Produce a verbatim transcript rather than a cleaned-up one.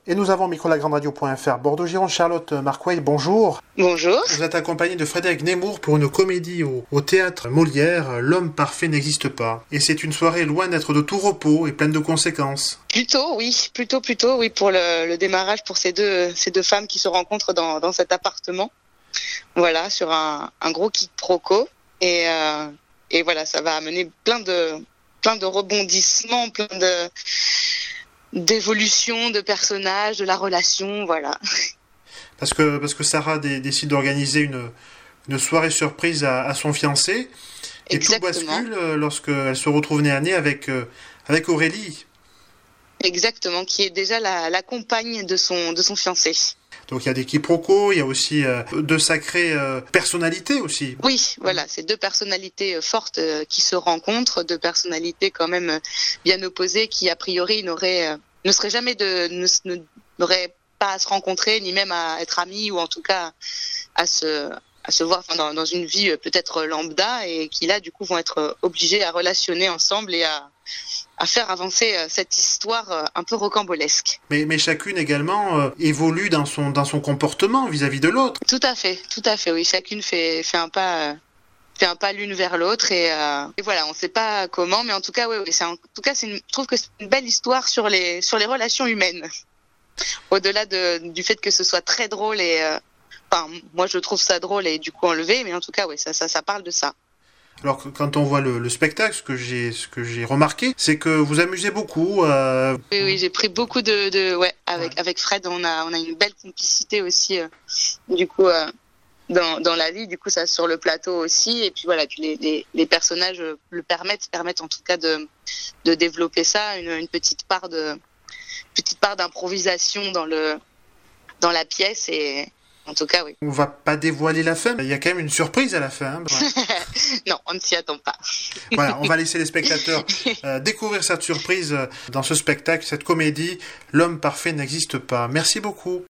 Et nous avons micro-la-grande-radio point f r Bordeaux-Gironde. Charlotte Marquay, bonjour. Bonjour. Vous êtes accompagnée de Frédéric Nemours pour une comédie au, au théâtre Molière, L'homme parfait n'existe pas. Et c'est une soirée loin d'être de tout repos et pleine de conséquences. Plutôt, oui, plutôt, plutôt, oui, pour le, le démarrage, pour ces deux, ces deux femmes qui se rencontrent dans, dans cet appartement. Voilà, sur un, un gros quiproquo. Et, euh, et voilà, ça va amener plein de, plein de rebondissements, plein de... d'évolution de personnages, de la relation, voilà. Parce que, parce que Sarah dé, décide d'organiser une, une soirée surprise à, à son fiancé. Et Exactement. Tout bascule lorsqu'elle se retrouve nez à nez avec, avec Aurélie. Exactement, qui est déjà la, la compagne de son, de son fiancé. Donc il y a des quiproquos, il y a aussi euh, de sacrées euh, personnalités aussi. Oui, voilà, c'est deux personnalités fortes euh, qui se rencontrent, deux personnalités quand même euh, bien opposées qui a priori n'auraient, euh, ne seraient jamais de, ne, ne, n'auraient pas à se rencontrer, ni même à être amies ou en tout cas à se, à se voir enfin, dans, dans une vie euh, peut-être lambda et qui là du coup vont être obligés à relationner ensemble et à à faire avancer euh, cette histoire euh, un peu rocambolesque. Mais, mais chacune également euh, évolue dans son, dans son comportement vis-à-vis de l'autre. Tout à fait, tout à fait, oui. Chacune fait, fait un pas, euh, fait un pas l'une vers l'autre et, euh, et voilà, on ne sait pas comment, mais en tout cas, oui, oui c'est en tout cas, c'est une, je trouve que c'est une belle histoire sur les, sur les relations humaines. Au-delà de, du fait que ce soit très drôle et, euh, enfin, moi je trouve ça drôle et du coup enlevé, mais en tout cas, oui, ça, ça, ça parle de ça. Alors quand on voit le, le spectacle, ce que j'ai, ce que j'ai remarqué, c'est que vous amusez beaucoup. Euh... Oui, oui, j'ai pris beaucoup de, de ouais, avec ouais. avec Fred, on a on a une belle complicité aussi. Euh, du coup, euh, dans dans la vie, du coup, ça sur le plateau aussi. Et puis voilà, puis les les, les personnages le permettent, permettent en tout cas de de développer ça, une une petite part de petite part d'improvisation dans le dans la pièce et en tout cas, oui. On va pas dévoiler la fin, il y a quand même une surprise à la fin. Hein, non, on ne s'y attend pas. Voilà, on va laisser les spectateurs euh, découvrir cette surprise dans ce spectacle, cette comédie. L'homme parfait n'existe pas. Merci beaucoup.